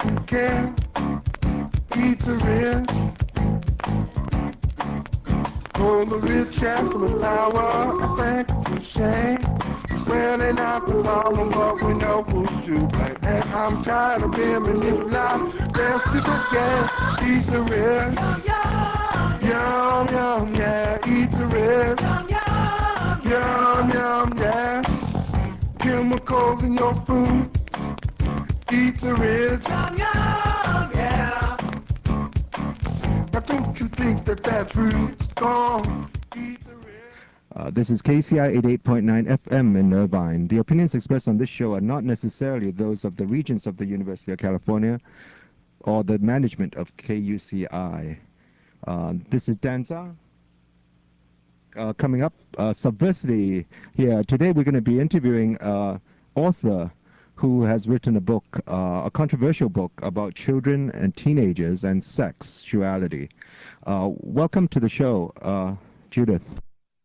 Can't eat the rich. For the rich have so much power, I think it's a shame. Swearing out the law, but we know who's to blame. And I'm tired of being manipulated. Reciprocate, eat the rich. Yum, yum, yeah, eat the rich. Yum, yum, yeah. Chemicals in your food, eat the rich. Yum, yum, yeah. Now don't you think that that's rude? It's gone. Eat the rich. This is KCI 88.9 FM in Irvine. The opinions expressed on this show are not necessarily those of the Regents of the University of California or the management of KUCI. This is Danza. Coming up, Subversity here. Today we're going to be interviewing author who has written a book, a controversial book about children and teenagers and sexuality. Welcome to the show, Judith.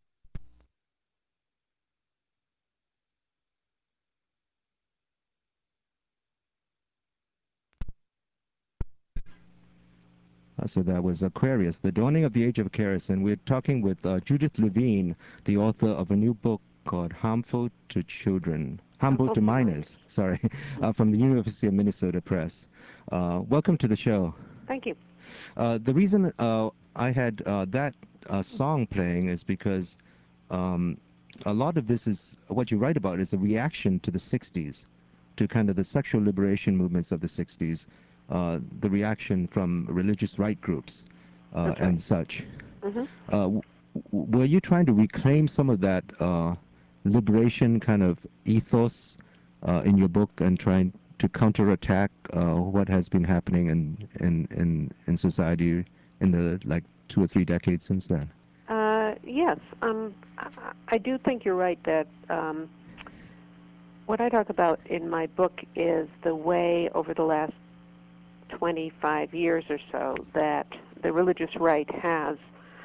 So that was Aquarius, The Dawning of the Age of Aquarius, and we're talking with Judith Levine, the author of a new book called Harmful to Children, Harmful to Minors, sorry, from the University of Minnesota Press. Welcome to the show. Thank you. The reason I had that song playing is because a lot of this is, what you write about is a reaction to the 60s, to kind of the sexual liberation movements of the 60s. The reaction from religious right groups and such. Were you trying to reclaim some of that liberation kind of ethos in your book and trying to counterattack what has been happening in society in the 2 or 3 decades since then? Yes. I do think you're right that what I talk about in my book is the way over the last 25 years or so that the religious right has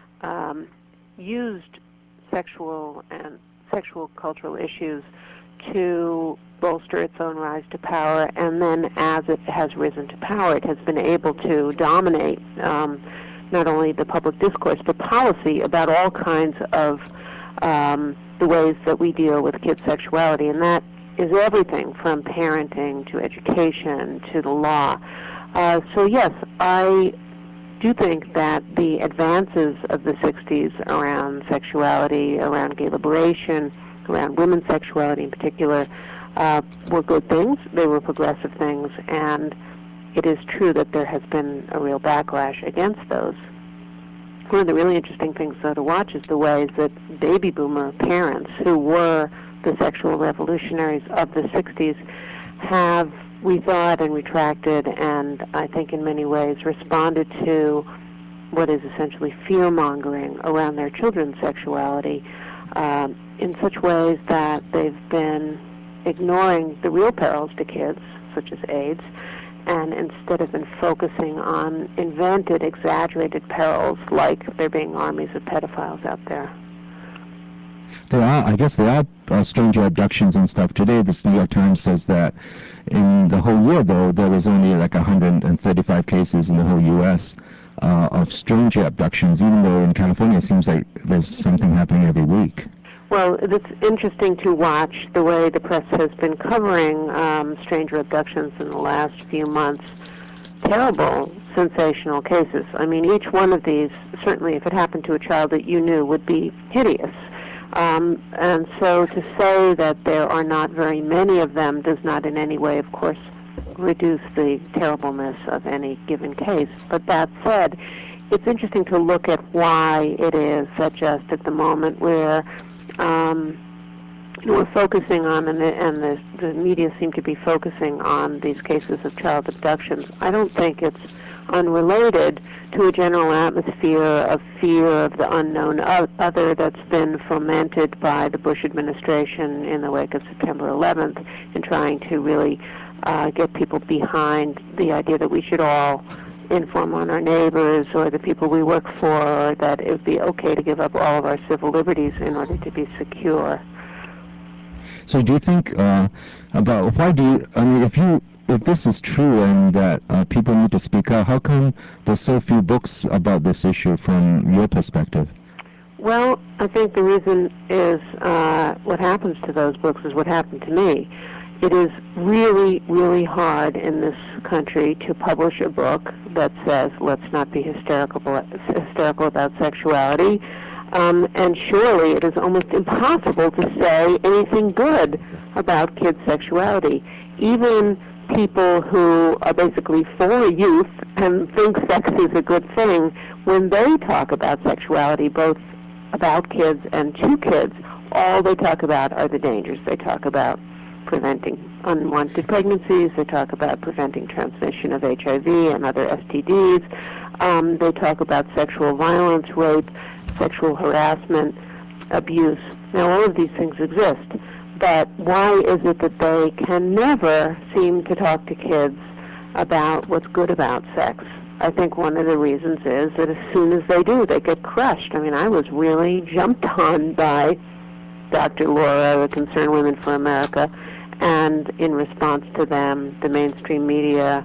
used sexual cultural issues to bolster its own rise to power, and then as it has risen to power, it has been able to dominate not only the public discourse but policy about all kinds of the ways that we deal with kids' sexuality, and that is everything from parenting to education to the law. So yes, I do think that the advances of the 60s around sexuality, around gay liberation, around women's sexuality in particular, were good things. They were progressive things, and it is true that there has been a real backlash against those. One of the really interesting things, though, to watch is the ways that baby boomer parents, who were the sexual revolutionaries of the 60s, have rethought and retracted, and I think in many ways responded to what is essentially fear-mongering around their children's sexuality in such ways that they've been ignoring the real perils to kids, such as AIDS, and instead have been focusing on invented, exaggerated perils like there being armies of pedophiles out there. I guess there are stranger abductions and stuff. Today, this New York Times says that in the whole year, though, there was only 135 cases in the whole U.S. Of stranger abductions, even though in California it seems like there's something happening every week. Well, it's interesting to watch the way the press has been covering stranger abductions in the last few months. Terrible, sensational cases. I mean, each one of these, certainly if it happened to a child that you knew, would be hideous. And so to say that there are not very many of them does not in any way, of course, reduce the terribleness of any given case. But that said, it's interesting to look at why it is that just at the moment where we're focusing on, and the media seem to be focusing on these cases of child abductions, I don't think it's unrelated to a general atmosphere of fear of the unknown other that's been fomented by the Bush administration in the wake of September 11th in trying to really get people behind the idea that we should all inform on our neighbors or the people we work for, or that it would be okay to give up all of our civil liberties in order to be secure. So do you think about why do you, I mean, if this is true and that people need to speak out, how come there's so few books about this issue from your perspective? Well, I think the reason is what happens to those books is what happened to me. It is really, really hard in this country to publish a book that says, let's not be hysterical about sexuality. And surely it is almost impossible to say anything good about kids' sexuality. Even people who are basically for youth and think sex is a good thing, when they talk about sexuality, both about kids and to kids, all they talk about are the dangers. They talk about preventing unwanted pregnancies. They talk about preventing transmission of HIV and other STDs. They talk about sexual violence, rape, sexual harassment, abuse. Now, all of these things exist, but why is it that they can never seem to talk to kids about what's good about sex? I think one of the reasons is that as soon as they do, they get crushed. I mean, I was really jumped on by Dr. Laura, the Concerned Women for America, and in response to them, the mainstream media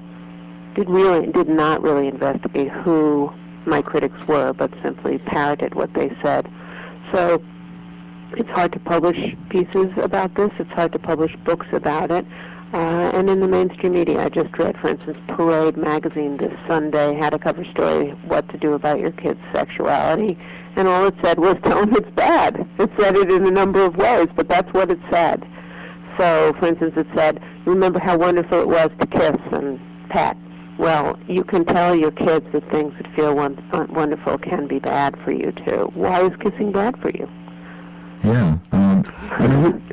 did not really investigate who my critics were, but simply parroted what they said. So it's hard to publish pieces about this. It's hard to publish books about it. And in the mainstream media, I just read, for instance, Parade magazine this Sunday had a cover story, What to Do About Your Kid's Sexuality, and all it said was, tell them it's bad. It said it in a number of ways, but that's what it said. So, for instance, it said, remember how wonderful it was to kiss and pat. Well, you can tell your kids that things that feel wonderful can be bad for you, too. Why is kissing bad for you? Yeah. I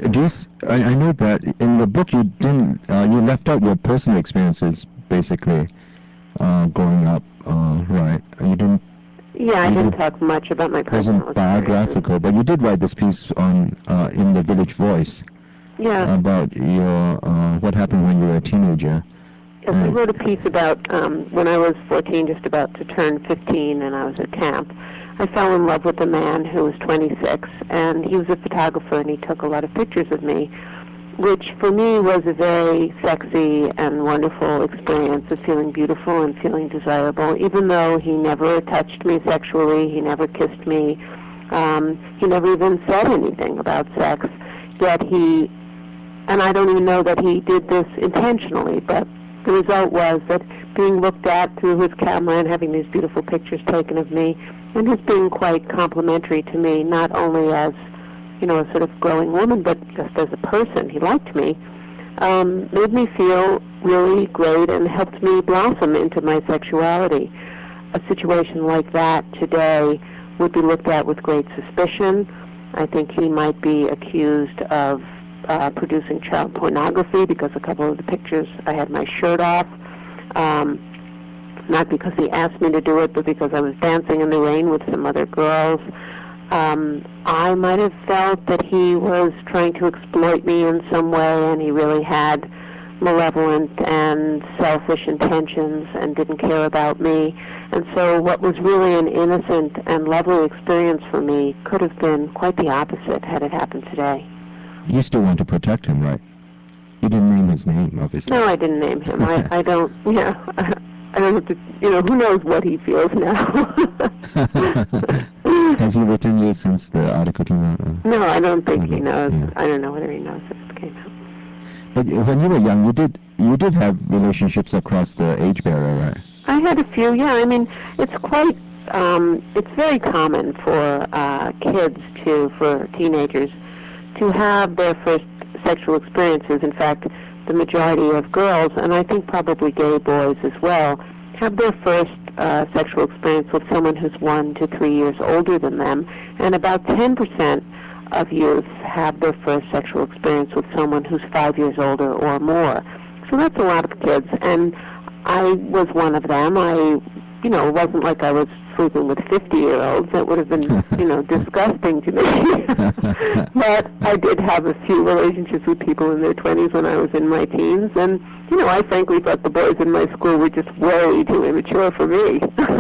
know that in the book you didn't, you left out your personal experiences, basically, growing up, right? You didn't. Yeah, I didn't talk much about my personal experiences. Wasn't biographical, but you did write this piece on in the Village Voice. Yeah. About your what happened when you were a teenager. Yes, I wrote a piece about when I was 14, just about to turn 15, and I was at camp. I fell in love with a man who was 26, and he was a photographer, and he took a lot of pictures of me, which for me was a very sexy and wonderful experience of feeling beautiful and feeling desirable, even though he never touched me sexually, he never kissed me, he never even said anything about sex, yet and I don't even know that he did this intentionally, but the result was that being looked at through his camera and having these beautiful pictures taken of me, and his being quite complimentary to me, not only as, a sort of growing woman, but just as a person, he liked me, made me feel really great and helped me blossom into my sexuality. A situation like that today would be looked at with great suspicion. I think he might be accused of producing child pornography because a couple of the pictures I had my shirt off, not because he asked me to do it, but because I was dancing in the rain with some other girls. I might have felt that he was trying to exploit me in some way, and he really had malevolent and selfish intentions and didn't care about me. And so what was really an innocent and lovely experience for me could have been quite the opposite had it happened today. You still want to protect him, right? You didn't name his name, obviously. No, I didn't name him. I don't, I don't have to, who knows what he feels now. Has he written you since the article came out? No, I don't think he knows. Yeah. I don't know whether he knows if it came out. But when you were young, you did have relationships across the age barrier, right? I had a few, yeah. I mean, it's quite, it's very common for kids for teenagers to have their first sexual experiences. In fact, the majority of girls, and I think probably gay boys as well, have their first sexual experience with someone who's 1 to 3 years older than them, and about 10% of youth have their first sexual experience with someone who's 5 years older or more. So that's a lot of kids, and I was one of them. It wasn't like I was sleeping with 50-year-olds. That would have been, disgusting to me. But I did have a few relationships with people in their 20s when I was in my teens, and, I frankly thought the boys in my school were just way too immature for me.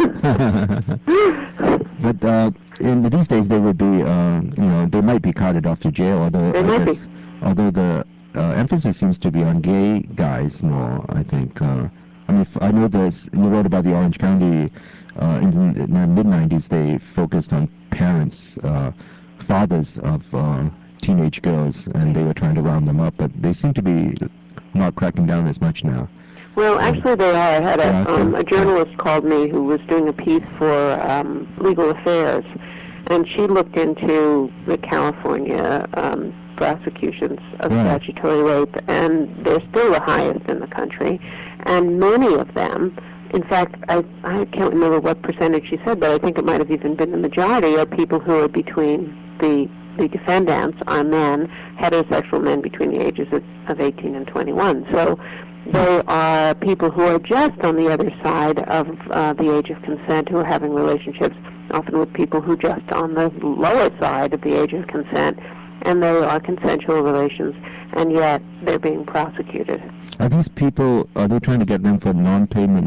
But in these days, they would be, they might be carted off to jail, although they might be. Although emphasis seems to be on gay guys more. I think. I mean, I know you wrote about the Orange County in the mid '90s. They focused on parents, fathers of teenage girls, and they were trying to round them up. But they seem to be not cracking down as much now. Well, actually, they are. I had a journalist yeah. called me who was doing a piece for Legal Affairs, and she looked into the California prosecutions of statutory rape, and they're still the highest in the country. And many of them, in fact, I can't remember what percentage she said, but I think it might have even been the majority, are people who are between the defendants are men, heterosexual men between the ages of 18 and 21. So they are people who are just on the other side of the age of consent, who are having relationships, often with people who are just on the lower side of the age of consent, and they are consensual relations, and yet they're being prosecuted. Are these people? Are they trying to get them for non-payment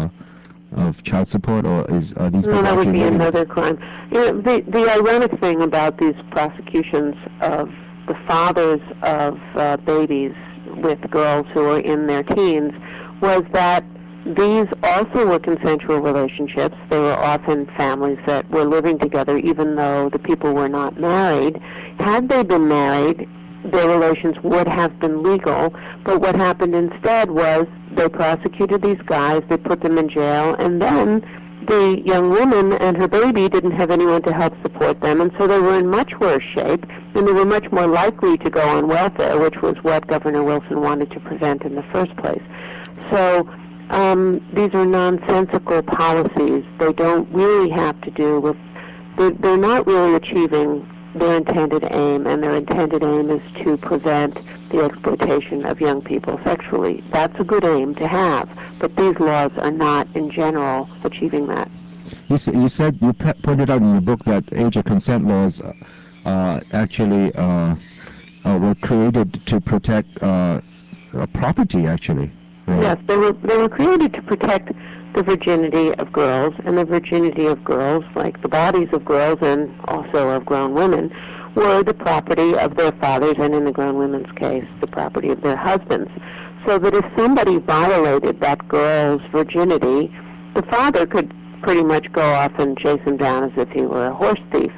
of child support, or are these people? No, that would be living another crime. You know, the ironic thing about these prosecutions of the fathers of babies with girls who are in their teens was that these also were consensual relationships. They were often families that were living together even though the people were not married. Had they been married, their relations would have been legal, but what happened instead was they prosecuted these guys, they put them in jail, and then the young woman and her baby didn't have anyone to help support them, and so they were in much worse shape, and they were much more likely to go on welfare, which was what Governor Wilson wanted to prevent in the first place. So these are nonsensical policies. They don't really have to do with, they're not really achieving their intended aim, and their intended aim is to prevent the exploitation of young people sexually. That's a good aim to have, but these laws are not, in general, achieving that. You said you pointed out in the book that age of consent laws actually were created to protect property. Actually, right? Yes, they were created to protect the virginity of girls, and the virginity of girls, like the bodies of girls and also of grown women, were the property of their fathers, and in the grown women's case, the property of their husbands. So that if somebody violated that girl's virginity, the father could pretty much go off and chase him down as if he were a horse thief.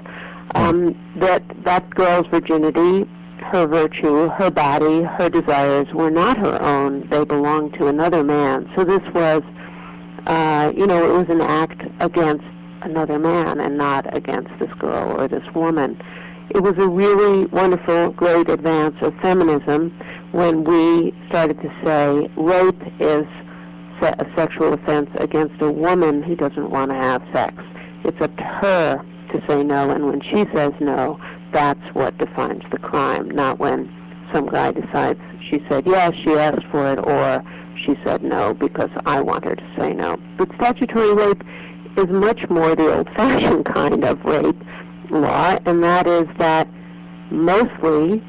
That girl's virginity, her virtue, her body, her desires were not her own. They belonged to another man. So this was, it was an act against another man and not against this girl or this woman. It was a really wonderful, great advance of feminism when we started to say rape is a sexual offense against a woman who doesn't want to have sex. It's up to her to say no, and when she says no, that's what defines the crime, not when some guy decides she said yes, she asked for it, or she said no because I want her to say no. But statutory rape is much more the old-fashioned kind of rape law, and that is that mostly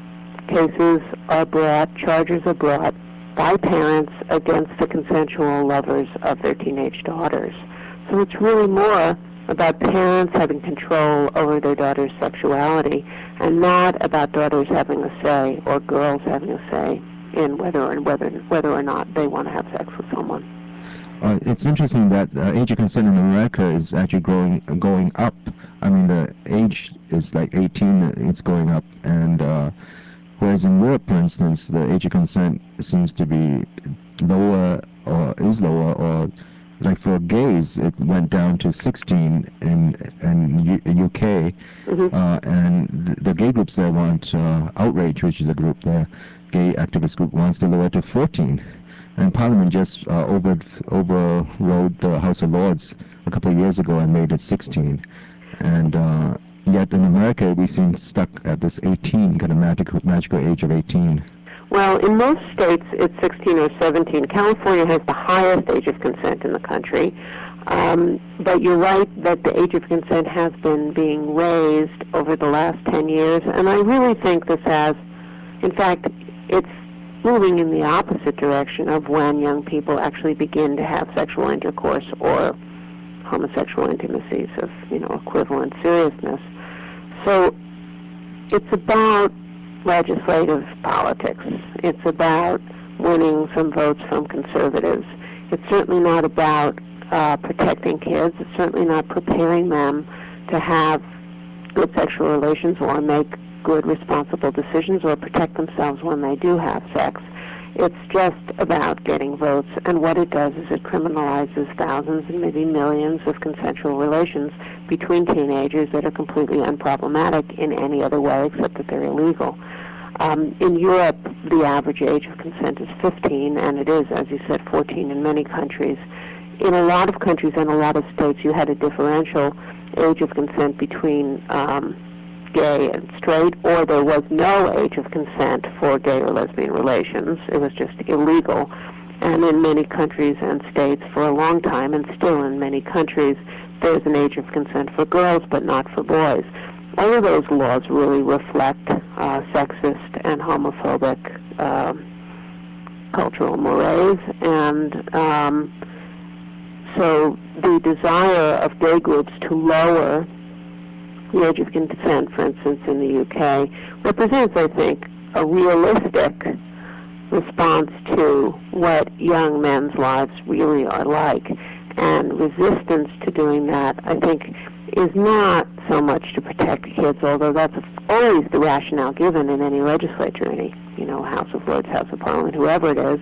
charges are brought by parents against the consensual lovers of their teenage daughters. So it's really more about parents having control over their daughter's sexuality and not about daughters having a say or girls having a say in whether or not they want to have sex with someone. It's interesting that age of consent in America is actually going up. I mean, the age is like 18; it's going up, and whereas in Europe, for instance, the age of consent seems to be lower, or is lower, or like for gays, it went down to 16 in UK, and the gay groups there want Outrage, which is a group, the gay activist group, wants to lower it to 14. And Parliament just overrode the House of Lords a couple of years ago and made it 16. And yet in America, we seem stuck at this 18, kind of magical age of 18. Well, in most states, it's 16 or 17. California has the highest age of consent in the country. But you're right that the age of consent has been being raised over the last 10 years. And I really think this has, in fact, it's moving in the opposite direction of when young people actually begin to have sexual intercourse or homosexual intimacies of, equivalent seriousness. So it's about legislative politics. It's about winning some votes from conservatives. It's certainly not about protecting kids. It's certainly not preparing them to have good sexual relations or make good, responsible decisions or protect themselves when they do have sex. It's just about getting votes, and what it does is it criminalizes thousands and maybe millions of consensual relations between teenagers that are completely unproblematic in any other way except that they're illegal. In Europe, the average age of consent is 15, and it is, as you said, 14 in many countries. In a lot of countries and a lot of states, you had a differential age of consent between gay and straight, or there was no age of consent for gay or lesbian relations. It was just illegal. And in many countries and states for a long time, and still in many countries, there's an age of consent for girls but not for boys. All of those laws really reflect sexist and homophobic cultural mores, and so the desire of gay groups to lower the age of consent, for instance, in the UK, represents, I think, a realistic response to what young men's lives really are like. And resistance to doing that, I think, is not so much to protect kids, although that's always the rationale given in any legislature, any, House of Lords, House of Parliament, whoever it is.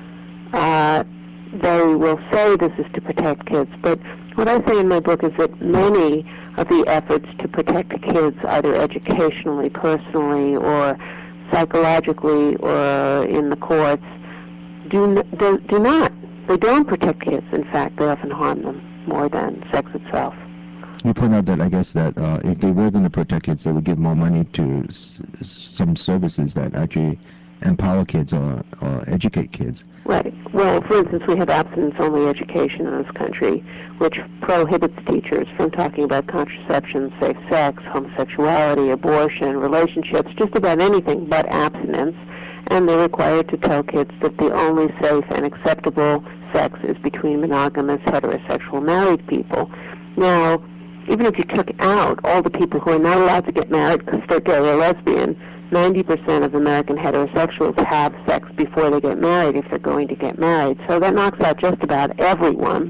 They will say this is to protect kids, but what I say in my book is that many of the efforts to protect kids, either educationally, personally, or psychologically, or in the courts, do not. They don't protect kids. In fact, they often harm them more than sex itself. You point out that I guess that if they were going to protect kids, they would give more money to some services that actually empower kids or educate kids. Right. Well, for instance, we have abstinence-only education in this country, which prohibits teachers from talking about contraception, safe sex, homosexuality, abortion, relationships, just about anything but abstinence. And they're required to tell kids that the only safe and acceptable sex is between monogamous, heterosexual married people. Now, even if you took out all the people who are not allowed to get married because they're gay or lesbian, 90% of American heterosexuals have sex before they get married if they're going to get married. So that knocks out just about everyone.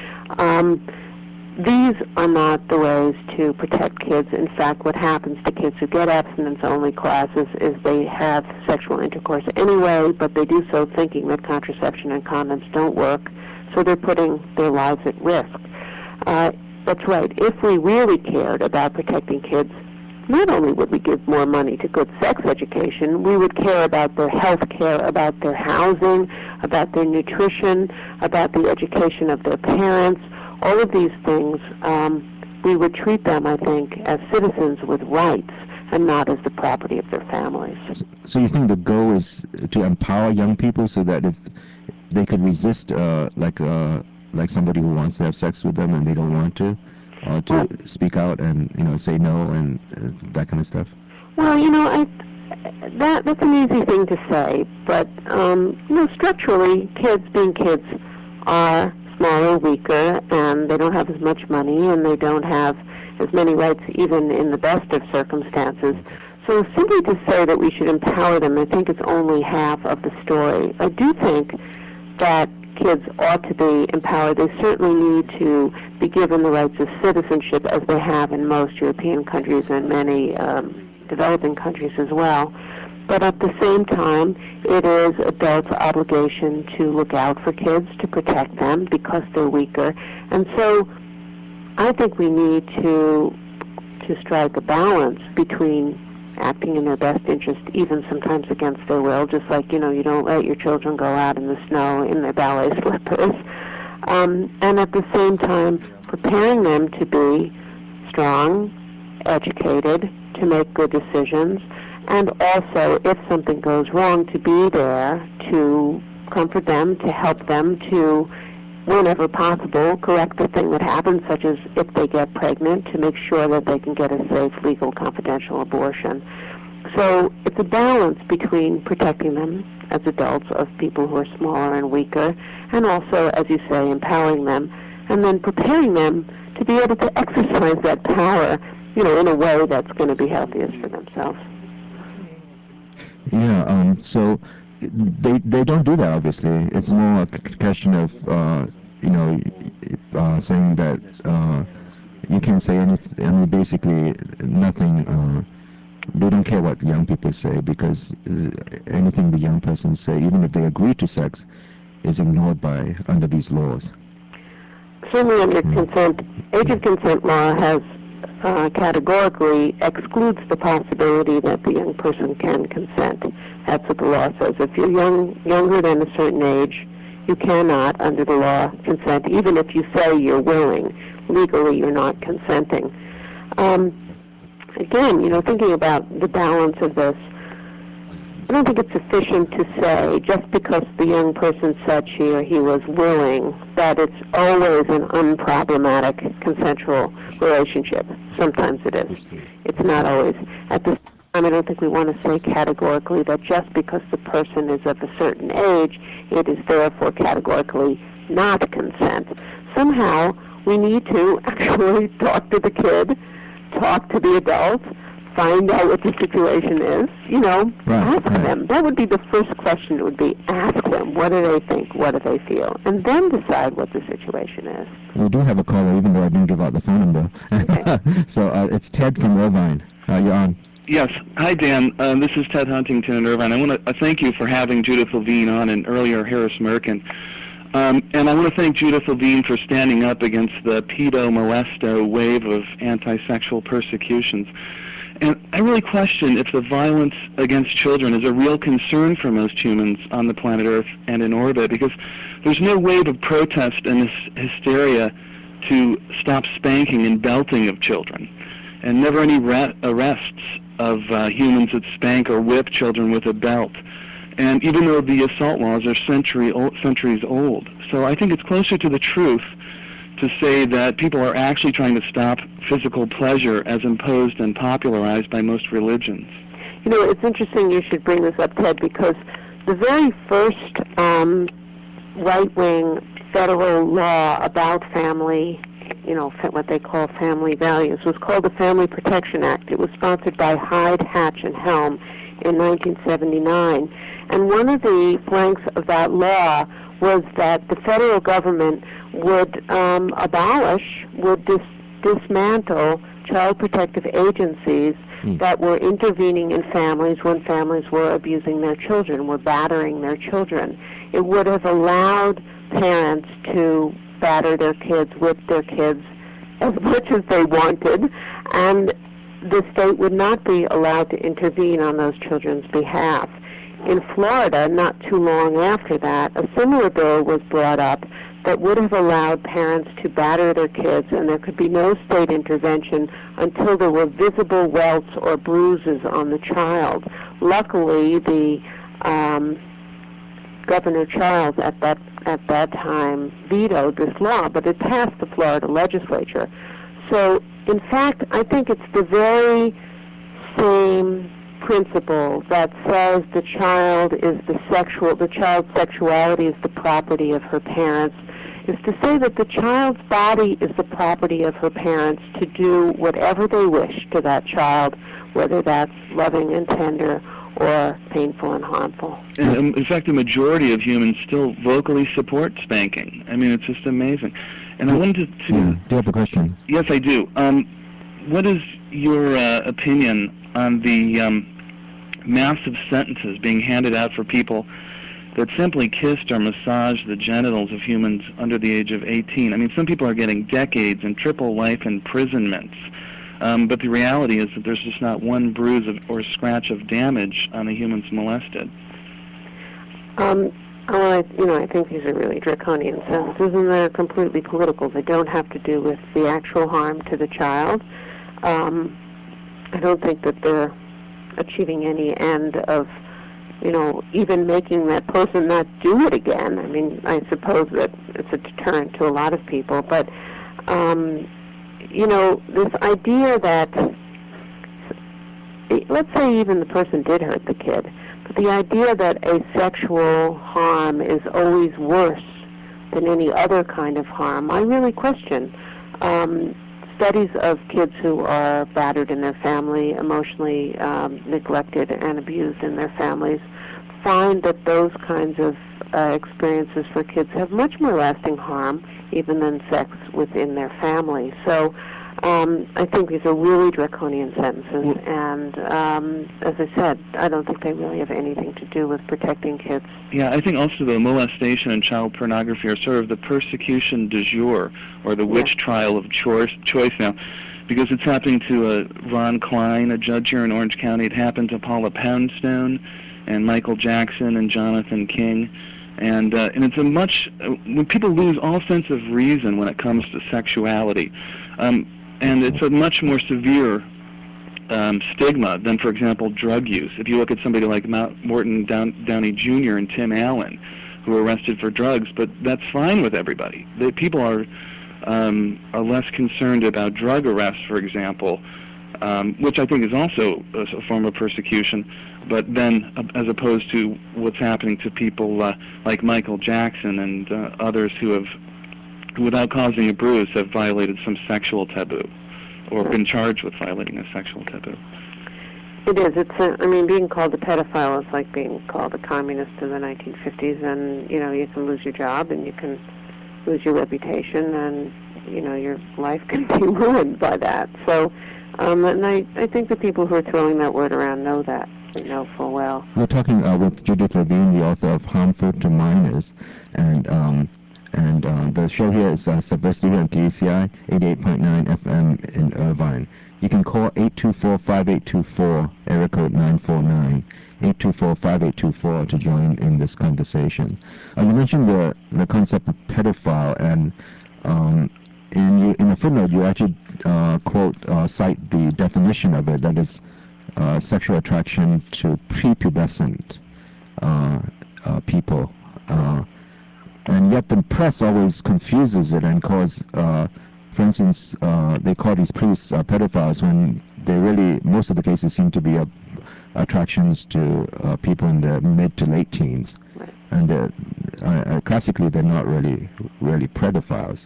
These are not the ways to protect kids. In fact, what happens to kids who get abstinence-only classes is they have sexual intercourse anyway, but they do so thinking that contraception and condoms don't work, so they're putting their lives at risk. That's right. If we really cared about protecting kids, not only would we give more money to good sex education, we would care about their health care, about their housing, about their nutrition, about the education of their parents. All of these things, we would treat them, I think, as citizens with rights and not as the property of their families. So you think the goal is to empower young people so that if they could resist, like somebody who wants to have sex with them and they don't want to speak out and say no and that kind of stuff? Well, that's an easy thing to say, but structurally, kids being kids are smaller, weaker, and they don't have as much money, and they don't have as many rights even in the best of circumstances. So simply to say that we should empower them, I think is only half of the story. I do think that kids ought to be empowered. They certainly need to be given the rights of citizenship as they have in most European countries and many developing countries as well. But at the same time, it is adults' obligation to look out for kids, to protect them because they're weaker. And so I think we need to strike a balance between acting in their best interest, even sometimes against their will, just like, you don't let your children go out in the snow in their ballet slippers. And at the same time, preparing them to be strong, educated, to make good decisions, and also, if something goes wrong, to be there to comfort them, to help them to, whenever possible, correct the thing that happens, such as if they get pregnant, to make sure that they can get a safe, legal, confidential abortion. So it's a balance between protecting them as adults of people who are smaller and weaker, and also, as you say, empowering them, and then preparing them to be able to exercise that power, in a way that's going to be healthiest for themselves. Yeah. So they don't do that. Obviously, it's more a question of you know saying that you can't say anything. I mean, basically nothing. They don't care what young people say because anything the young persons say, even if they agree to sex, is ignored by under these laws. Certainly under consent, age of consent law has categorically excludes the possibility that the young person can consent. That's what the law says. If you're younger than a certain age, you cannot, under the law, consent, even if you say you're willing. Legally, you're not consenting. Again, thinking about the balance of this, I don't think it's sufficient to say just because the young person said she or he was willing that it's always an unproblematic consensual relationship. Sometimes it is. It's not always. At this time, I don't think we want to say categorically that just because the person is of a certain age, it is therefore categorically not consent. Somehow, we need to actually talk to the kid, talk to the adult, find out what the situation is, ask them. That would be the first question. It would be ask them, what do they think, what do they feel, and then decide what the situation is. We do have a caller, even though I didn't give out the phone number. Okay. So it's Ted from Irvine. You're on. Yes. Hi, Dan. This is Ted Huntington in Irvine. I want to thank you for having Judith Levine on and earlier Harris Merkin. And I want to thank Judith Levine for standing up against the pedo-molesto wave of anti-sexual persecutions. And I really question if the violence against children is a real concern for most humans on the planet Earth and in orbit, because there's no wave of protest and hysteria to stop spanking and belting of children, and never any arrests of humans that spank or whip children with a belt. And even though the assault laws are centuries old. So I think it's closer to the truth to say that people are actually trying to stop physical pleasure as imposed and popularized by most religions. It's interesting you should bring this up, Ted, because the very first right-wing federal law about family, what they call family values, was called the Family Protection Act. It was sponsored by Hyde, Hatch, and Helm in 1979. And one of the flanks of that law was that the federal government would dismantle child protective agencies that were intervening in families when families were abusing their children, were battering their children. It would have allowed parents to batter their kids, whip their kids as much as they wanted, and the state would not be allowed to intervene on those children's behalf. In Florida, not too long after that, a similar bill was brought up that would have allowed parents to batter their kids, and there could be no state intervention until there were visible welts or bruises on the child. Luckily, the Governor Childs at that time vetoed this law, but it passed the Florida legislature. So, in fact, I think it's the very same principle that says the child's sexuality is the property of her parents, is to say that the child's body is the property of her parents to do whatever they wish to that child, whether that's loving and tender or painful and harmful. And in fact, the majority of humans still vocally support spanking. I mean, it's just amazing. And I wanted to... Do you have a question? Yes, I do. What is your opinion on the massive sentences being handed out for people that simply kissed or massaged the genitals of humans under the age of 18? I mean, some people are getting decades and triple life imprisonments. But the reality is that there's just not one bruise or scratch of damage on the humans molested. I think these are really draconian sentences, and they're completely political. They don't have to do with the actual harm to the child. I don't think that they're achieving any end of, even making that person not do it again. I mean, I suppose that it's a deterrent to a lot of people, but this idea that, let's say even the person did hurt the kid, but the idea that a sexual harm is always worse than any other kind of harm, I really question. studies of kids who are battered in their family, emotionally neglected and abused in their families, find that those kinds of experiences for kids have much more lasting harm even than sex within their family. So I think these are really draconian sentences, and as I said, I don't think they really have anything to do with protecting kids. Yeah, I think also the molestation and child pornography are sort of the persecution du jour, or the witch trial of choice now, because it's happening to Ron Klein, a judge here in Orange County. It happened to Paula Poundstone and Michael Jackson and Jonathan King. And it's a much, when people lose all sense of reason when it comes to sexuality, and it's a much more severe stigma than, for example, drug use. If you look at somebody like Morton Downey Jr. and Tim Allen, who were arrested for drugs, but that's fine with everybody. People are less concerned about drug arrests, for example, which I think is also a form of persecution, but then as opposed to what's happening to people like Michael Jackson and others who without causing a bruise, have violated some sexual taboo, or been charged with violating a sexual taboo. It is. I mean, being called a pedophile is like being called a communist in the 1950s, and, you can lose your job, and you can lose your reputation, and, your life can be ruined by that. So, and I think the people who are throwing that word around know that. They know full well. We're talking with Judith Levine, the author of Harmful to Minors, and the show here is Subversity here on KUCI 88.9 FM in Irvine. You can call 824-5824, area code 949, 824-5824 to join in this conversation. You mentioned the concept of pedophile, and in a footnote you actually cite the definition of it, that is sexual attraction to prepubescent people. And yet the press always confuses it and calls, for instance, they call these priests pedophiles when they really, most of the cases seem to be attractions to people in their mid to late teens. Right. And classically they're not really pedophiles.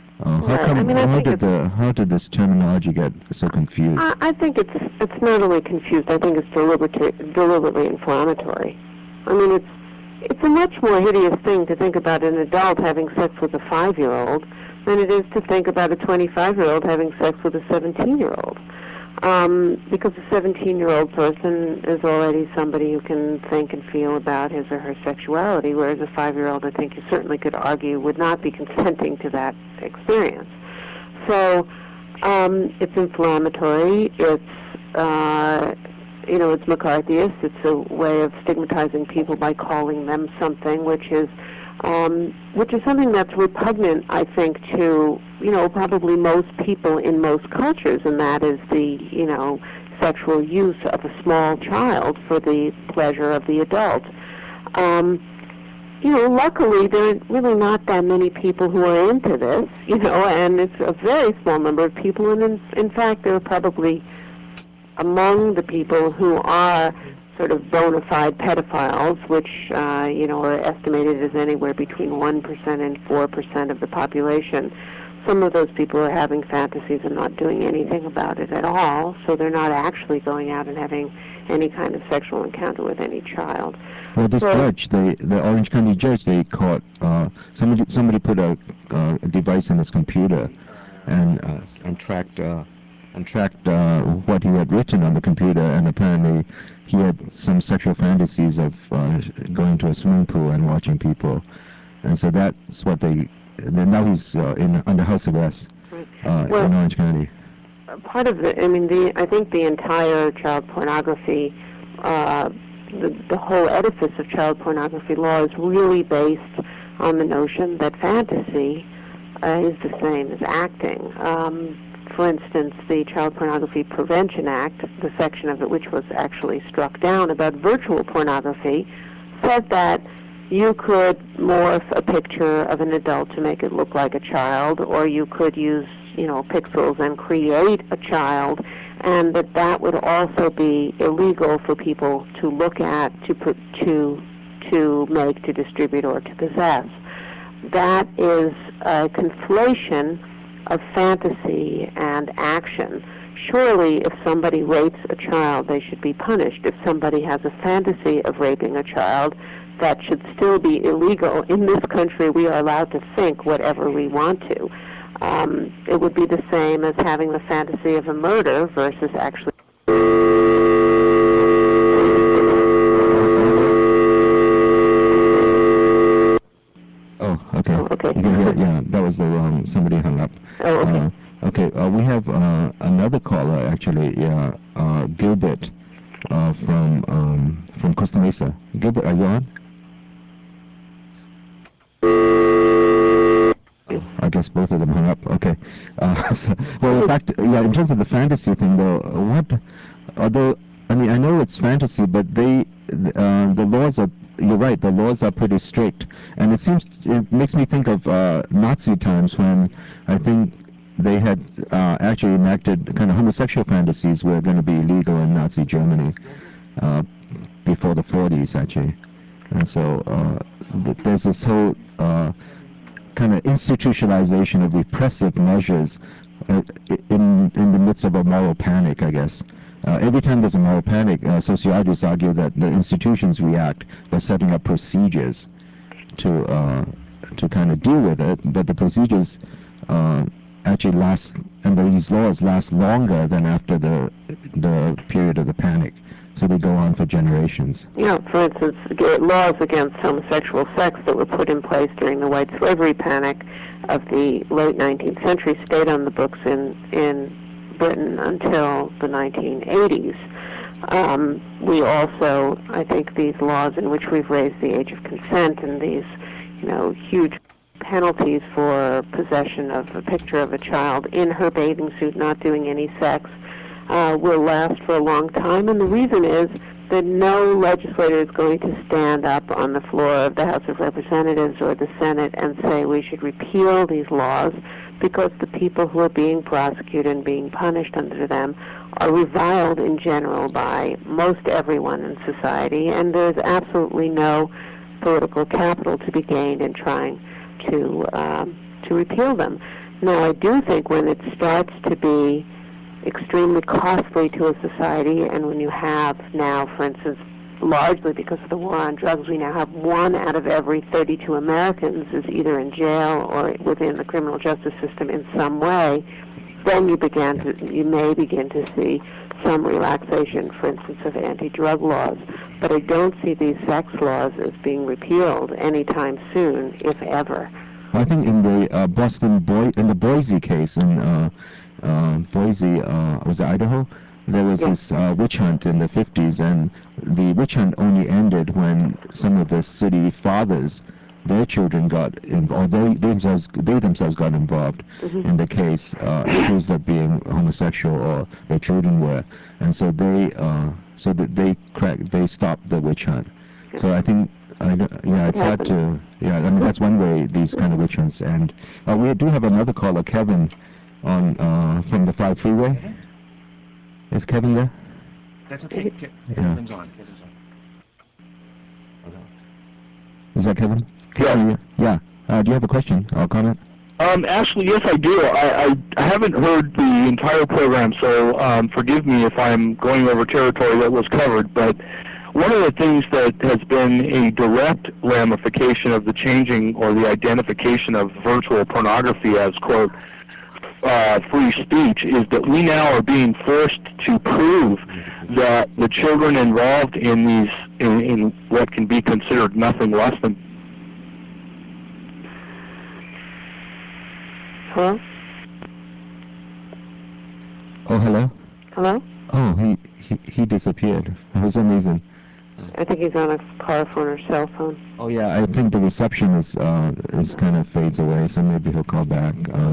How did this terminology get so confused? I think it's not only confused. I think it's deliberately inflammatory. I mean, it's a much more hideous thing to think about an adult having sex with a 5-year-old than it is to think about a 25-year-old having sex with a 17-year-old. Because a 17-year-old person is already somebody who can think and feel about his or her sexuality, whereas a 5-year-old, I think you certainly could argue, would not be consenting to that experience. So it's inflammatory. It's it's McCarthyist. It's a way of stigmatizing people by calling them something, which is something that's repugnant, I think, to, probably most people in most cultures, and that is the, sexual use of a small child for the pleasure of the adult. Luckily, there are really not that many people who are into this, and it's a very small number of people, and in fact, there are probably among the people who are sort of bona fide pedophiles, which, are estimated as anywhere between 1% and 4% of the population. Some of those people are having fantasies and not doing anything about it at all, so they're not actually going out and having any kind of sexual encounter with any child. Well, this judge, the Orange County judge, they caught, somebody put a device in his computer and tracked what he had written on the computer, and apparently he had some sexual fantasies of going to a swimming pool and watching people, and so that's what now he's under house arrest in Orange County. Part of I think the entire child pornography, the whole edifice of child pornography law is really based on the notion that fantasy is the same as acting. For instance, the Child Pornography Prevention Act, the section of it which was actually struck down about virtual pornography, said that you could morph a picture of an adult to make it look like a child, or you could use, pixels and create a child, and that would also be illegal for people to look at, to make, to distribute, or to possess. That is a conflation of fantasy and action. Surely, if somebody rapes a child, they should be punished. If somebody has a fantasy of raping a child, that should still be illegal. In this country, we are allowed to think whatever we want to. It would be the same as having the fantasy of a murder versus actually. Oh, okay. Oh, okay. Yeah, that was the wrong. Somebody hung up. Oh, okay. Okay. We have another caller actually. Yeah, Gilbert from Costa Mesa. Gilbert, are you on? I guess both of them hung up. Okay. Well, back to, in terms of the fantasy thing, though, although, I mean, I know it's fantasy, but the laws are, you're right, the laws are pretty strict. And it makes me think of Nazi times when I think they had actually enacted kind of homosexual fantasies were going to be illegal in Nazi Germany before the 40s, actually. And so there's this whole kind of institutionalization of repressive measures in the midst of a moral panic, I guess. Every time there's a moral panic, sociologists argue that the institutions react by setting up procedures to kind of deal with it, but the procedures actually last, and these laws last longer than after the period of the panic. So they go on for generations. Yeah, for instance, laws against homosexual sex that were put in place during the white slavery panic of the late 19th century stayed on the books in Britain until the 1980s. We also, I think, these laws in which we've raised the age of consent and these, huge penalties for possession of a picture of a child in her bathing suit not doing any sex will last for a long time, and the reason is that no legislator is going to stand up on the floor of the House of Representatives or the Senate and say we should repeal these laws, because the people who are being prosecuted and being punished under them are reviled in general by most everyone in society, and there's absolutely no political capital to be gained in trying to repeal them. Now, I do think when it starts to be extremely costly to a society, and when you have now, for instance, largely because of the war on drugs, we now have 1 out of every 32 Americans is either in jail or within the criminal justice system in some way, then you may begin to see some relaxation, for instance, of anti-drug laws. But I don't see these sex laws as being repealed anytime soon, if ever. I think in the in the Boise case in Boise, was it Idaho? There was this witch hunt in the 50s, and the witch hunt only ended when some of the city fathers, their children got involved, or they themselves got involved in the case, accused of being homosexual, or their children were, and so they stopped the witch hunt. So I think, it's hard to, I mean, that's one way these kind of witch hunts end. We do have another caller, Kevin, on from the 5 freeway. Is Kevin there? That's okay. Kevin's on. Is that Kevin? Yeah. Yeah. Do you have a question or comment? Actually, yes, I do. I haven't heard the entire program, so forgive me if I'm going over territory that was covered, but one of the things that has been a direct ramification of the changing or the identification of virtual pornography as, quote, free speech is that we now are being forced to prove that the children involved in these, in what can be considered nothing less than. Hello? Oh, hello? Hello? Oh, he disappeared for some reason. I think he's on a car phone or cell phone. Oh, yeah, I think the reception is kind of fades away, so maybe he'll call back.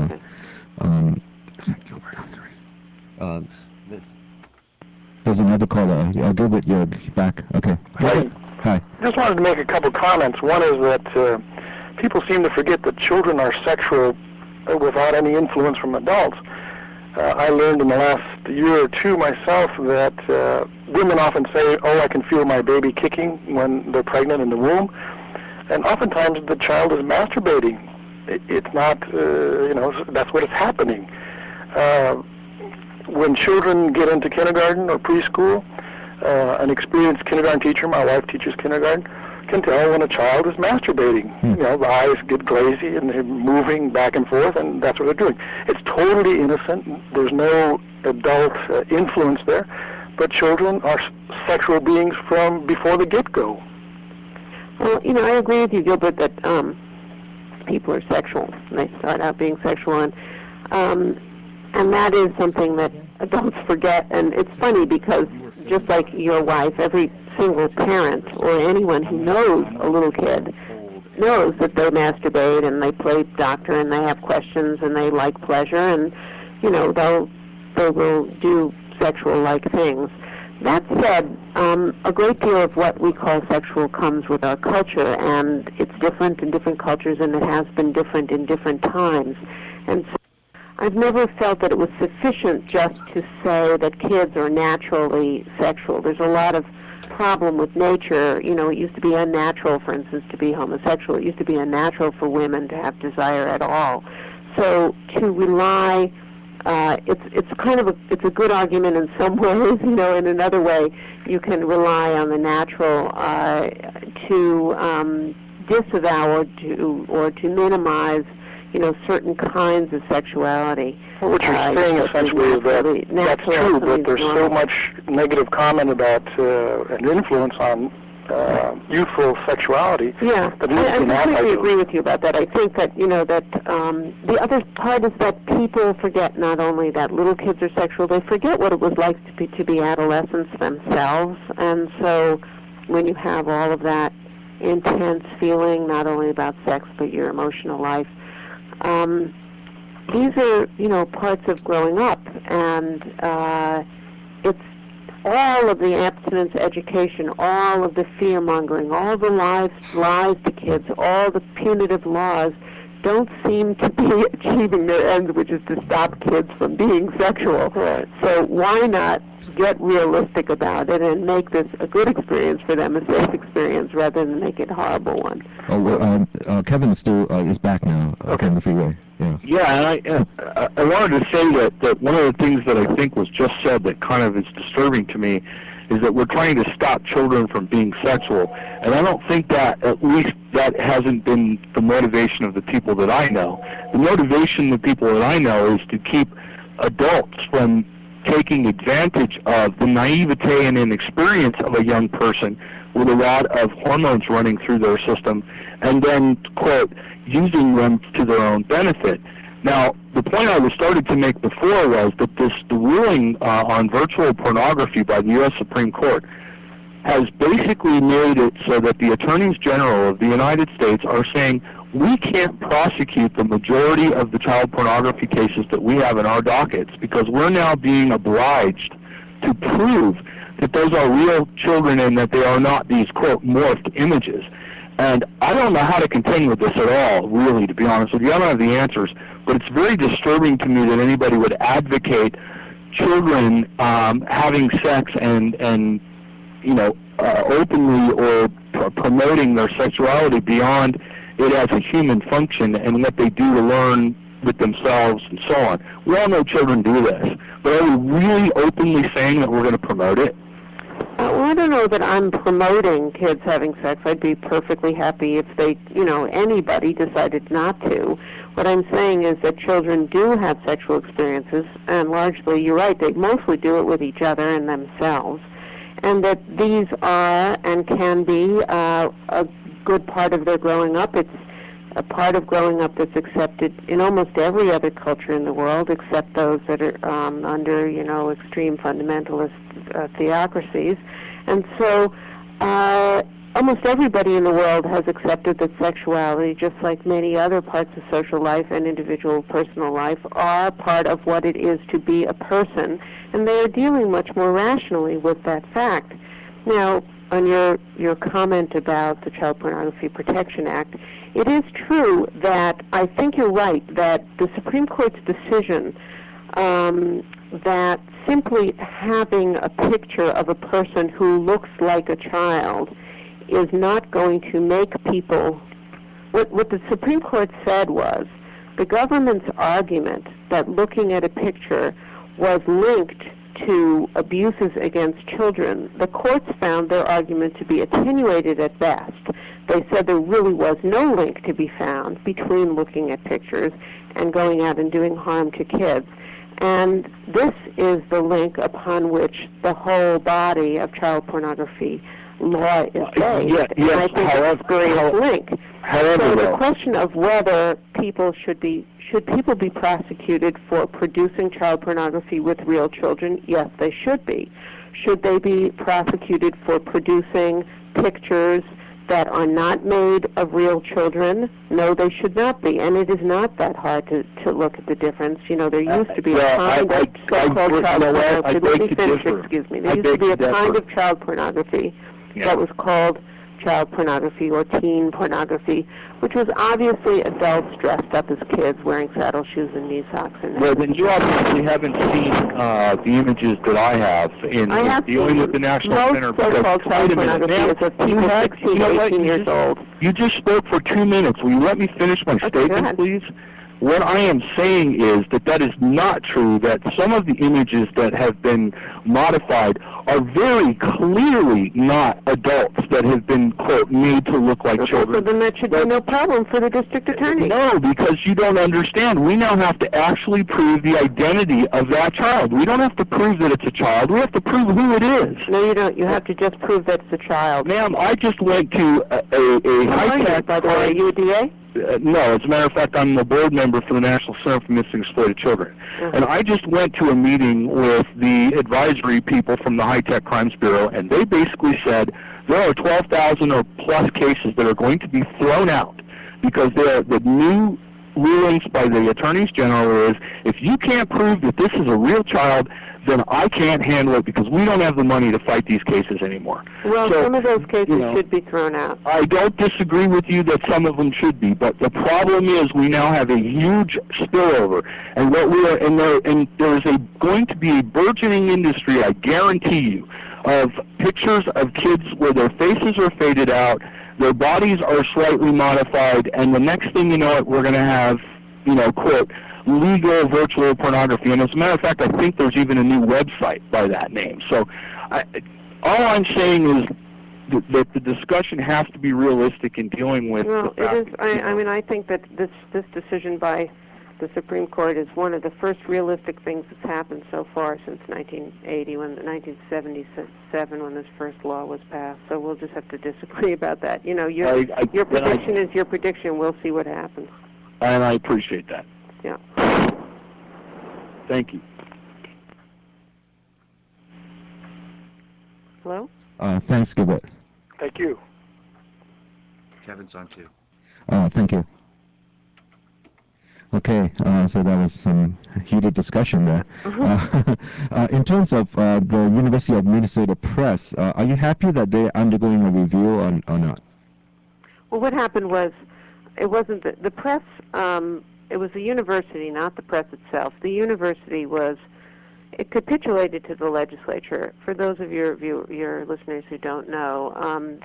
There's another caller. Gilbert, you're back. Okay. Gilbert? Hi. Just wanted to make a couple comments. One is that people seem to forget that children are sexual without any influence from adults. I learned in the last year or two myself that women often say, oh, I can feel my baby kicking when they're pregnant in the womb. And oftentimes the child is masturbating it's not, that's what is happening. When children get into kindergarten or preschool, an experienced kindergarten teacher, my wife teaches kindergarten, can tell when a child is masturbating. The eyes get glazy and they're moving back and forth, and that's what they're doing. It's totally innocent. There's no adult influence there, but children are sexual beings from before the get-go. Well, I agree with you, Gilbert, that people are sexual. They start out being sexual, and that is something that adults forget. And it's funny because just like your wife, every single parent or anyone who knows a little kid knows that they masturbate and they play doctor and they have questions and they like pleasure, and they will do sexual-like things. That said, a great deal of what we call sexual comes with our culture, and it's different in different cultures, and it has been different in different times. And so I've never felt that it was sufficient just to say that kids are naturally sexual. There's a lot of problem with nature. It used to be unnatural, for instance, to be homosexual. It used to be unnatural for women to have desire at all. So to rely... it's a good argument in some ways. In another way, you can rely on the natural to disavow or to minimize certain kinds of sexuality. Well, what you're saying essentially is that that's true, but there's so much negative comment about an influence on youthful sexuality. Yeah, I completely agree with you about that. I think that that the other part is that people forget not only that little kids are sexual, they forget what it was like to be adolescents themselves. And so when you have all of that intense feeling, not only about sex but your emotional life, these are parts of growing up, and it's all of the abstinence education, all of the fear-mongering, all the lies to kids, all the punitive laws don't seem to be achieving their ends, which is to stop kids from being sexual. Right. So why not get realistic about it and make this a good experience for them, a safe experience, rather than make it a horrible one? Oh, well, Kevin is back now. Okay. On the freeway. Yeah. Yeah, and I wanted to say that one of the things that I think was just said that kind of is disturbing to me is that we're trying to stop children from being sexual. And I don't think that, at least that hasn't been the motivation of the people that I know. The motivation of the people that I know is to keep adults from taking advantage of the naivete and inexperience of a young person with a lot of hormones running through their system, and then, quote, using them to their own benefit. Now, the point I was started to make before was that the ruling on virtual pornography by the U.S. Supreme Court has basically made it so that the attorneys general of the United States are saying we can't prosecute the majority of the child pornography cases that we have in our dockets because we're now being obliged to prove that those are real children and that they are not these, quote, morphed images. And I don't know how to contend with this at all, really, to be honest with you. I don't have the answers, but it's very disturbing to me that anybody would advocate children having sex and openly or promoting their sexuality beyond it as a human function and what they do to learn with themselves and so on. We all know children do this, but are we really openly saying that we're going to promote it? Well, I don't know that I'm promoting kids having sex. I'd be perfectly happy if they, anybody decided not to. What I'm saying is that children do have sexual experiences, and largely, you're right, they mostly do it with each other and themselves, and that these are and can be a good part of their growing up. It's a part of growing up that's accepted in almost every other culture in the world, except those that are under, extreme fundamentalist theocracies. And so almost everybody in the world has accepted that sexuality, just like many other parts of social life and individual personal life, are part of what it is to be a person, and they are dealing much more rationally with that fact. Now, on your comment about the Child Pornography Protection Act, it is true that I think you're right that the Supreme Court's decision that simply having a picture of a person who looks like a child is not going to make people what the Supreme Court said was the government's argument that looking at a picture was linked to abuses against children, the courts found their argument to be attenuated at best. They said there really was no link to be found between looking at pictures and going out and doing harm to kids. And this is the link upon which the whole body of child pornography law is based. And I think it's a serious link. So the question of whether people should people be prosecuted for producing child pornography with real children? Yes, they should be. Should they be prosecuted for producing pictures that are not made of real children? No, they should not be. And it is not that hard to look at the difference. You know, there used to be a kind of so-called child pornography. Let me finish, excuse me. There used to be a kind of child pornography that was called child pornography or teen pornography, which was obviously adults dressed up as kids wearing saddle shoes and knee socks. Well, then you obviously haven't seen the images that I have in dealing with the National Center. Most so-called child pornography is of people 16 to 18 years old. You just spoke for 2 minutes. Will you let me finish my statement, please? What I am saying is that is not true, that some of the images that have been modified are very clearly not adults that have been, quote, made to look like children. So then that should be no problem for the district attorney. No, because you don't understand. We now have to actually prove the identity of that child. We don't have to prove that it's a child. We have to prove who it is. No, you don't. You have to just prove that it's a child. Ma'am, I just went to a high-tech... By the way, are you a DA? No, as a matter of fact, I'm the board member for the National Center for Missing and Exploited Children. And I just went to a meeting with the advisory people from the High Tech Crimes Bureau, and they basically said there are 12,000 or plus cases that are going to be thrown out because the new rulings by the attorneys general is if you can't prove that this is a real child, then I can't handle it because we don't have the money to fight these cases anymore. Well, so, some of those cases should be thrown out. I don't disagree with you that some of them should be, but the problem is we now have a huge spillover, and what we are, and there is going to be a burgeoning industry, I guarantee you, of pictures of kids where their faces are faded out, their bodies are slightly modified, and the next thing you know, we're going to have, quote, legal virtual pornography. And as a matter of fact, I think there's even a new website by that name. So all I'm saying is that the discussion has to be realistic in dealing with the fact. It is. I mean, I think that this decision by the Supreme Court is one of the first realistic things that's happened so far since 1980, 1977, when this first law was passed. So we'll just have to disagree about that. Your prediction is your prediction. We'll see what happens. And I appreciate that. Yeah. Thank you. Hello? Thanks, Gilbert. Thank you. Kevin's on too. Thank you. Okay, so that was some heated discussion there. In terms of the University of Minnesota Press, are you happy that they're undergoing a review or not? Well, what happened was, it wasn't the press, it was the university, not the press itself. The university it capitulated to the legislature. For those of your listeners who don't know,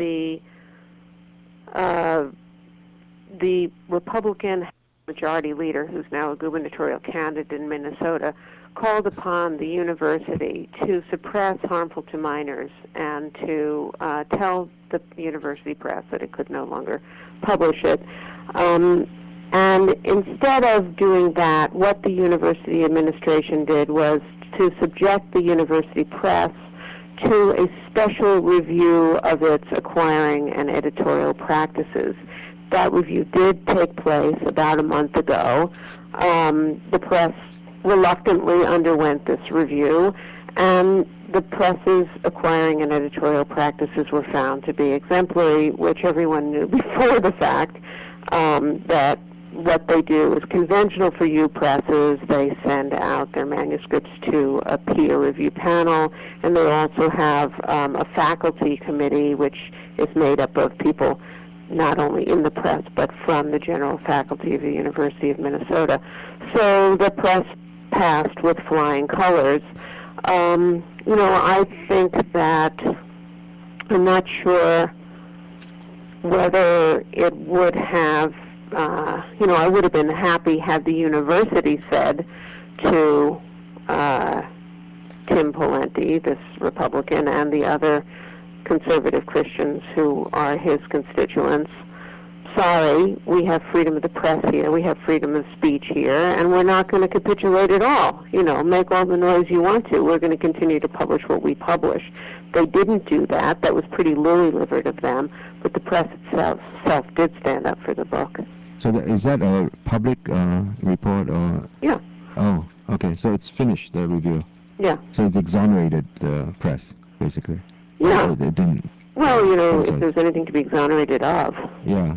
the Republican majority leader, who's now a gubernatorial candidate in Minnesota, called upon the university to suppress harmful to minors and to tell the university press that it could no longer publish it. And instead of doing that, what the university administration did was to subject the university press to a special review of its acquiring and editorial practices. That review did take place about a month ago. The press reluctantly underwent this review, and the press's acquiring and editorial practices were found to be exemplary, which everyone knew before the fact, that what they do is conventional for you presses. They send out their manuscripts to a peer review panel, and they also have a faculty committee, which is made up of people not only in the press, but from the general faculty of the University of Minnesota. So the press passed with flying colors. I think that, I'm not sure whether it would have, I would have been happy had the university said to Tim Pawlenty, this Republican, and the other conservative Christians who are his constituents, sorry, we have freedom of the press here, we have freedom of speech here, and we're not going to capitulate at all. Make all the noise you want to. We're going to continue to publish what we publish. They didn't do that. That was pretty lily-livered of them, but the press itself did stand up for the book. So is that a public report or? Yeah. Oh, okay. So it's finished, the review. Yeah. So it's exonerated the press, basically. Yeah. It didn't. Well, if there's anything to be exonerated of. Yeah.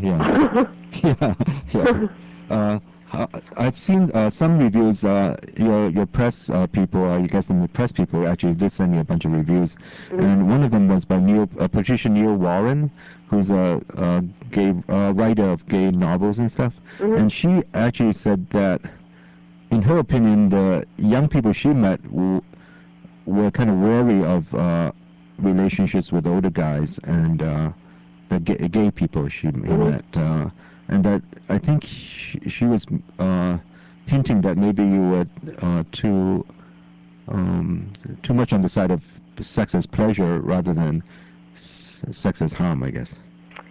Yeah. I've seen some reviews. Your press people, I guess the press people actually did send me a bunch of reviews, and one of them was by Patricia Neal Warren, who's a gay writer of gay novels and stuff, and she actually said that, in her opinion, the young people she met were kind of wary of relationships with older guys and the gay people she met, and that I think she was hinting that maybe you were too much on the side of sex as pleasure rather than sex as harm, I guess.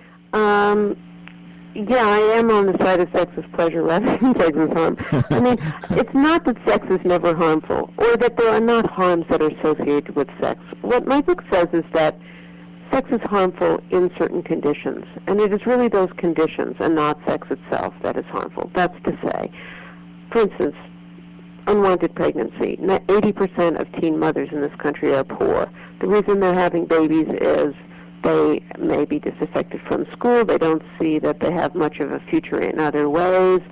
Yeah, I am on the side of sex as pleasure rather than sex as harm. I mean, it's not that sex is never harmful, or that there are not harms that are associated with sex. What my book says is that sex is harmful in certain conditions, and it is really those conditions and not sex itself that is harmful. That's to say, for instance, unwanted pregnancy. 80% of teen mothers in this country are poor. The reason they're having babies is they may be disaffected from school. They don't see that they have much of a future in other ways.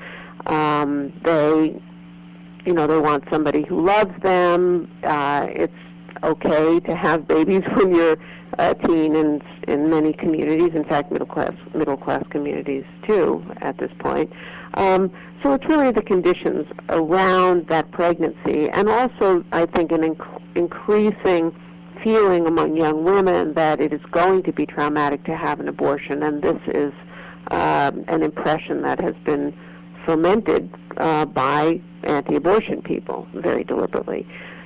They want somebody who loves them. It's okay to have babies when you're a teen in many communities. In fact, middle class communities too at this point. So it's really the conditions around that pregnancy, and also I think an increasing feeling among young women that it is going to be traumatic to have an abortion, and this is an impression that has been fomented by anti-abortion people very deliberately.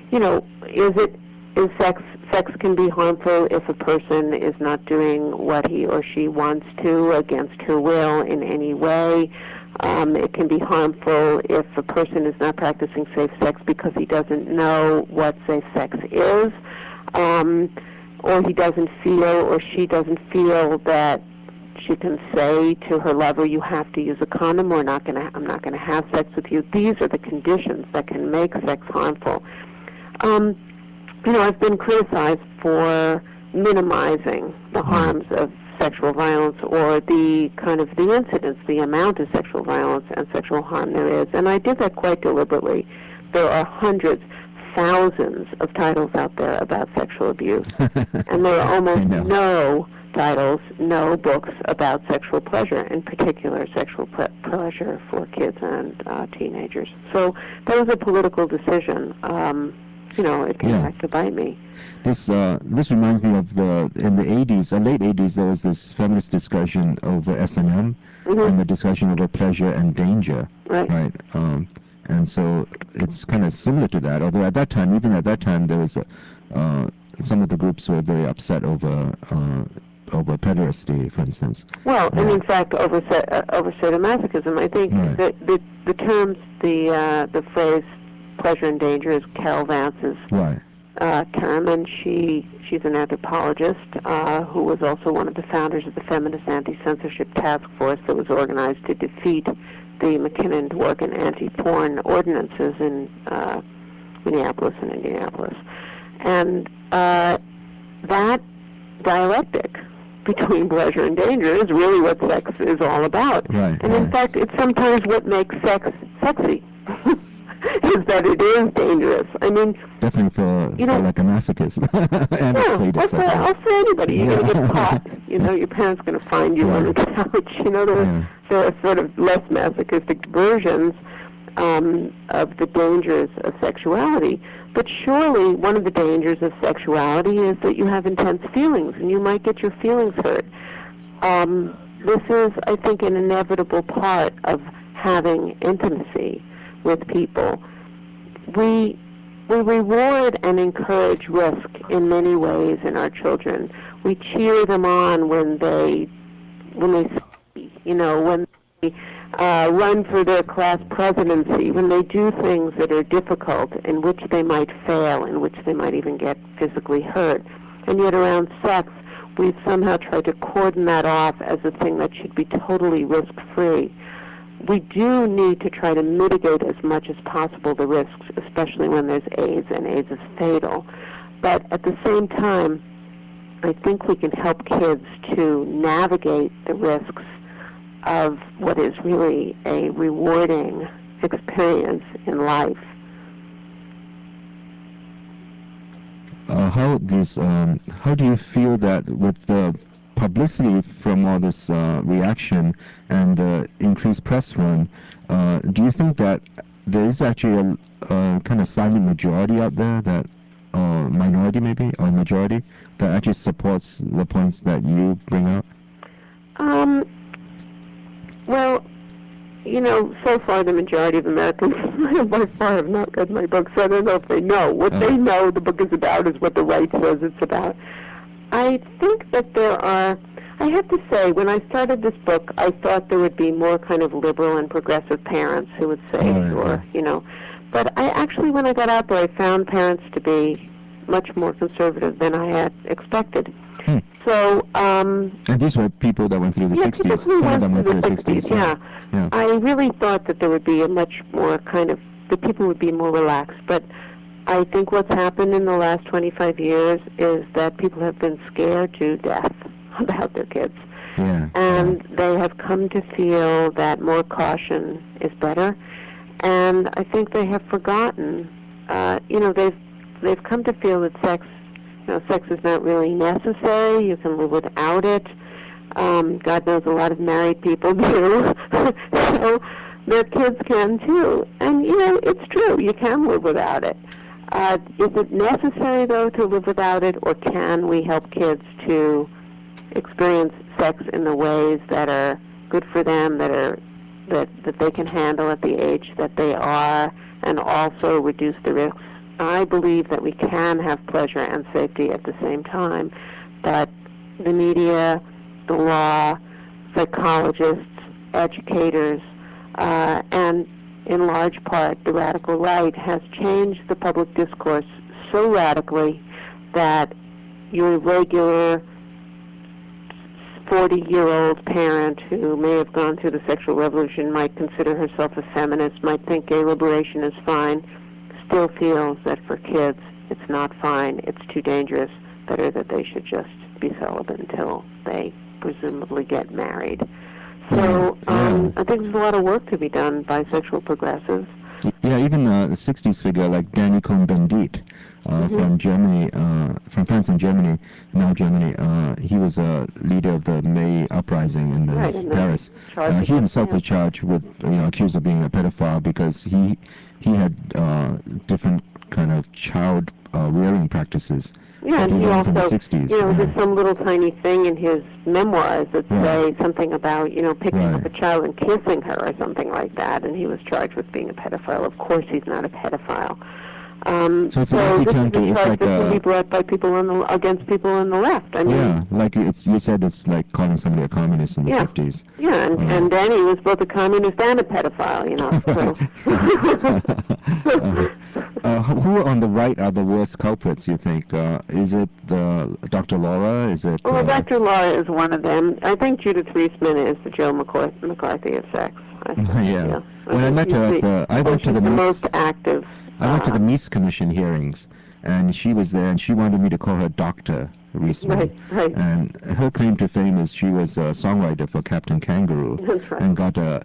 Is sex can be harmful if a person is not doing what he or she wants to against her will in any way. It can be harmful if a person is not practicing safe sex because he doesn't know what safe sex is. Or he doesn't feel, or she doesn't feel that she can say to her lover, "You have to use a condom. I'm not going to have sex with you." These are the conditions that can make sex harmful. I've been criticized for minimizing the harms of sexual violence, or the incidence, the amount of sexual violence and sexual harm there is, and I did that quite deliberately. There are hundreds, thousands of titles out there about sexual abuse, and there are almost no titles, no books about sexual pleasure, in particular sexual pleasure for kids and teenagers. So that was a political decision. It came back to bite me. This reminds me of in the 80s, late 80s, there was this feminist discussion over S&M, and the discussion over pleasure and danger. Right. And so it's kind of similar to that, although even at that time, there was some of the groups were very upset over pederasty, for instance. Well, and in fact, over sadomasochism. I think that the terms, the phrase pleasure and danger is Carol Vance's term, and she's an anthropologist who was also one of the founders of the Feminist Anti-Censorship Task Force that was organized to defeat the McKinnon-Dworkin anti-porn ordinances in Minneapolis and Indianapolis. And that dialectic between pleasure and danger is really what sex is all about. And in fact, it's sometimes what makes sex sexy. Is that it is dangerous. I mean, definitely for like a masochist. And I'll say anybody. You're going to get caught. Your parents going to find you on the couch. There are sort of less masochistic versions of the dangers of sexuality. But surely one of the dangers of sexuality is that you have intense feelings, and you might get your feelings hurt. this is, I think, an inevitable part of having intimacy with people. We reward and encourage risk in many ways in our children. We cheer them on when they when they run for their class presidency, when they do things that are difficult, in which they might fail, in which they might even get physically hurt. And yet around sex, we've somehow tried to cordon that off as a thing that should be totally risk-free. We do need to try to mitigate as much as possible the risks, especially when there's AIDS, and AIDS is fatal. But at the same time, I think we can help kids to navigate the risks of what is really a rewarding experience in life. How do you feel that with the publicity from all this reaction and the increased press run, do you think that there is actually a kind of silent majority out there, that minority maybe, or majority, that actually supports the points that you bring out? Well, so far the majority of Americans by far have not read my book, so I don't know if they know. What they know the book is about is what the right says it's about. I think that I have to say, when I started this book, I thought there would be more kind of liberal and progressive parents who would say, But I actually, when I got out there, I found parents to be much more conservative than I had expected. So, and these were people that went through the 60s. Some of them went through the 60s. Yeah. I really thought that there would be a much more the people would be more relaxed. But I think what's happened in the last 25 years is that people have been scared to death about their kids. Yeah. And they have come to feel that more caution is better. And I think they have forgotten, they've come to feel that sex is not really necessary. You can live without it. God knows a lot of married people do. So their kids can too. And, it's true. You can live without it. Is it necessary, though, to live without it, or can we help kids to experience sex in the ways that are good for them, that they can handle at the age that they are, and also reduce the risks? I believe that we can have pleasure and safety at the same time, but the media, the law, psychologists, educators, and in large part the radical right has changed the public discourse so radically that your regular 40-year-old parent who may have gone through the sexual revolution, might consider herself a feminist, might think gay liberation is fine, still feels that for kids it's not fine, it's too dangerous, better that they should just be celibate until they presumably get married. So I think there's a lot of work to be done by sexual progressives. Yeah, even the 60s figure like Danny Cohn-Bendit from Germany, from France and Germany, now Germany, he was a leader of the May uprising in Paris. He himself was charged with, accused of being a pedophile because he had different kind of child rearing practices. Yeah, and he also, from the 60s. There's some little tiny thing in his memoirs that say something about, picking up a child and kissing her or something like that, and he was charged with being a pedophile. Of course he's not a pedophile. So it's an easy term to, it's like that can be brought by people against people on the left. I mean, like you said, it's like calling somebody a communist in the 50s. Yeah, and Danny was both a communist and a pedophile, Who on the right are the worst culprits, you think? Is it Dr. Laura? Is it? Well, Dr. Laura is one of them. I think Judith Reisman is the Joe McCarthy of sex. When I met her I went to the most active. I went to the Mies Commission hearings, and she was there, and she wanted me to call her Dr. Reisman. Right. And her claim to fame is she was a songwriter for Captain Kangaroo. That's right. And got a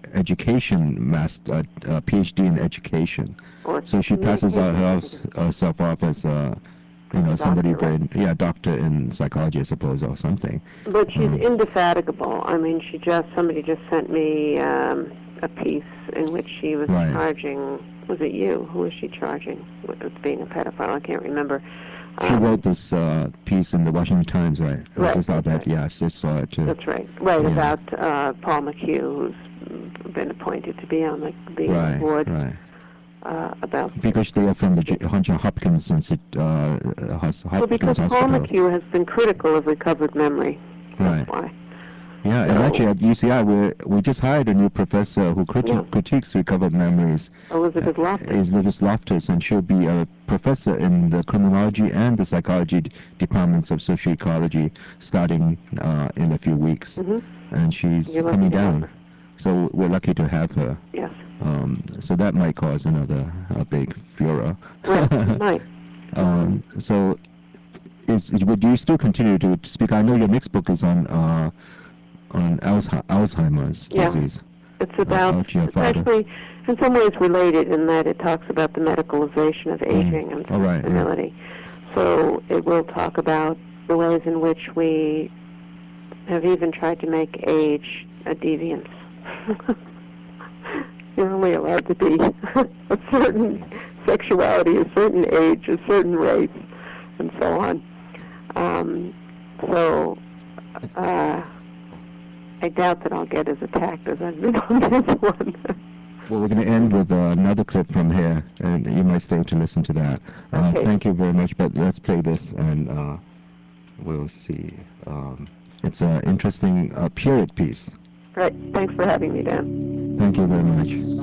PhD in education. So she passes herself off as somebody doctor in psychology, I suppose, or something. But she's indefatigable. I mean, somebody just sent me a piece in which she was charging was it you? Who was she charging with being a pedophile? I can't remember. She wrote this piece in the Washington Times, right? It was Right, just out that, right. yeah, I just saw it too. That's right. Right, Yeah. about Paul McHugh, who's been appointed to be on the Right, board. right. About Because they are from the Johns Hopkins Institute, Hopkins well, because Paul Hospital. McHugh has been critical of recovered memory. That's Right. why. Yeah, and actually at UCI, we just hired a new professor who critiques recovered memories. Elizabeth Loftus. Elizabeth Loftus, and she'll be a professor in the criminology and the psychology departments of socioecology starting in a few weeks. Mm-hmm. And she's You're lucky coming to have down. her. So we're lucky to have her. Yes. So that might cause another big furor. Right, it might. So would you still continue to speak? I know your next book is on Alzheimer's disease. It's about, it's actually in some ways related in that it talks about the medicalization of aging and senility. So it will talk about the ways in which we have even tried to make age a deviance. You're only allowed to be a certain sexuality, a certain age, a certain race, and so on. I doubt that I'll get as attacked as I've been on this one. Well, we're going to end with another clip from here, and you might stay to listen to that. Okay. Thank you very much, but let's play this, and we'll see. It's an interesting period piece. Right. Thanks for having me, Dan. Thank you very much.